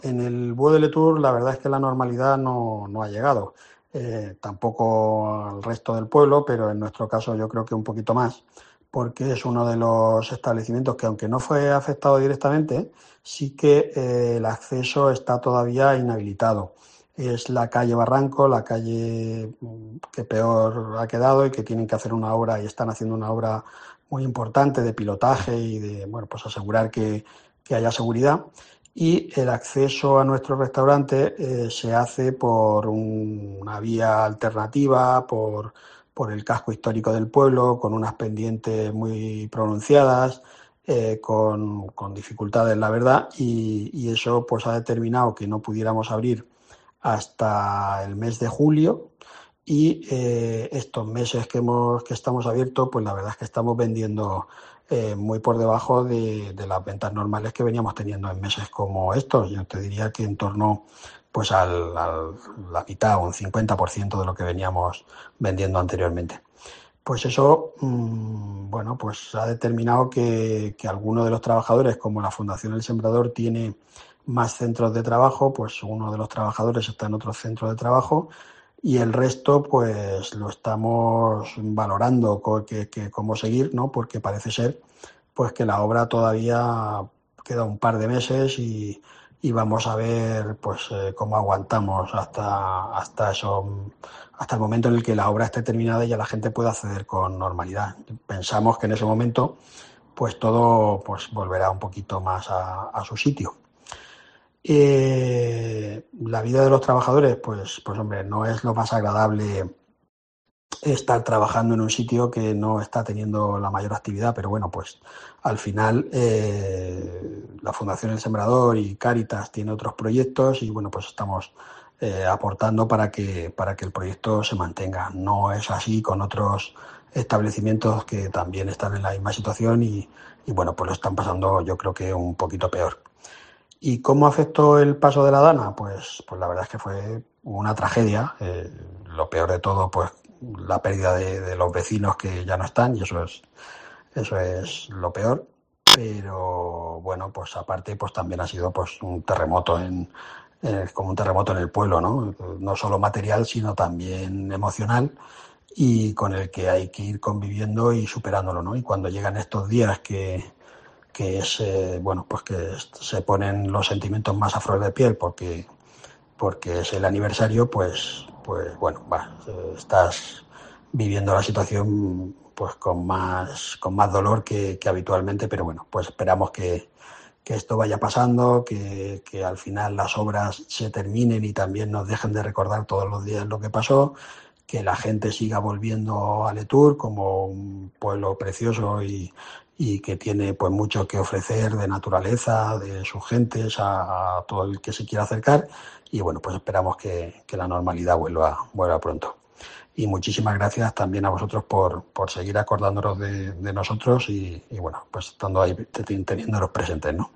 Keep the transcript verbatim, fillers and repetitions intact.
en el Bue de Letour la verdad es que la normalidad no, no ha llegado. Eh, tampoco al resto del pueblo, pero en nuestro caso yo creo que un poquito más, porque es uno de los establecimientos que, aunque no fue afectado directamente, sí que eh, el acceso está todavía inhabilitado. Es la calle Barranco, la calle mm, que peor ha quedado y que tienen que hacer una obra y están haciendo una obra muy importante de pilotaje y de, bueno, pues asegurar que, que haya seguridad. Y el acceso a nuestro restaurante eh, se hace por un- una vía alternativa, por, por el casco histórico del pueblo, con unas pendientes muy pronunciadas, eh, con, con dificultades, la verdad, y, y eso pues ha determinado que no pudiéramos abrir hasta el mes de julio. Y eh, estos meses que, hemos, que estamos abiertos, pues la verdad es que estamos vendiendo eh, muy por debajo de, de las ventas normales que veníamos teniendo en meses como estos. Yo te diría que en torno pues al, al la mitad o un cincuenta por ciento de lo que veníamos vendiendo anteriormente. Pues eso, mmm, bueno, pues ha determinado que, que algunos de los trabajadores, como la Fundación El Sembrador tiene más centros de trabajo, pues uno de los trabajadores está en otro centro de trabajo y el resto pues lo estamos valorando co- que, que cómo seguir, ¿no? Porque parece ser pues que la obra todavía queda un par de meses y, y vamos a ver pues eh, cómo aguantamos hasta, hasta eso, hasta el momento en el que la obra esté terminada y ya la gente pueda acceder con normalidad. Pensamos que en ese momento pues todo pues volverá un poquito más a, a su sitio. Eh, la vida de los trabajadores, pues, pues hombre, no es lo más agradable estar trabajando en un sitio que no está teniendo la mayor actividad, pero bueno, pues al final eh, la Fundación El Sembrador y Cáritas tiene otros proyectos y bueno, pues estamos eh, aportando para que, para que el proyecto se mantenga. No es así con otros establecimientos que también están en la misma situación y, y bueno, pues lo están pasando yo creo que un poquito peor. ¿Y cómo afectó el paso de la Dana? Pues, pues la verdad es que fue una tragedia. Eh, lo peor de todo, pues la pérdida de, de los vecinos que ya no están, y eso es, eso es lo peor. Pero bueno, pues aparte, pues también ha sido pues un terremoto en, eh, como un terremoto en el pueblo, ¿no? No solo material, sino también emocional y con el que hay que ir conviviendo y superándolo, ¿no? Y cuando llegan estos días que que es, eh, bueno, pues que se ponen los sentimientos más a flor de piel porque, porque es el aniversario, pues, pues bueno, va, eh, estás viviendo la situación pues con más, con más dolor que, que habitualmente, pero bueno, pues esperamos que, que esto vaya pasando, que, que al final las obras se terminen y también nos dejen de recordar todos los días lo que pasó, que la gente siga volviendo a Letour como un pueblo precioso y, y que tiene pues mucho que ofrecer de naturaleza, de sus gentes, a, a todo el que se quiera acercar y bueno, pues esperamos que, que la normalidad vuelva, vuelva pronto. Y muchísimas gracias también a vosotros por, por seguir acordándonos de, de nosotros y, y bueno, pues estando ahí teniéndonos presentes, ¿no?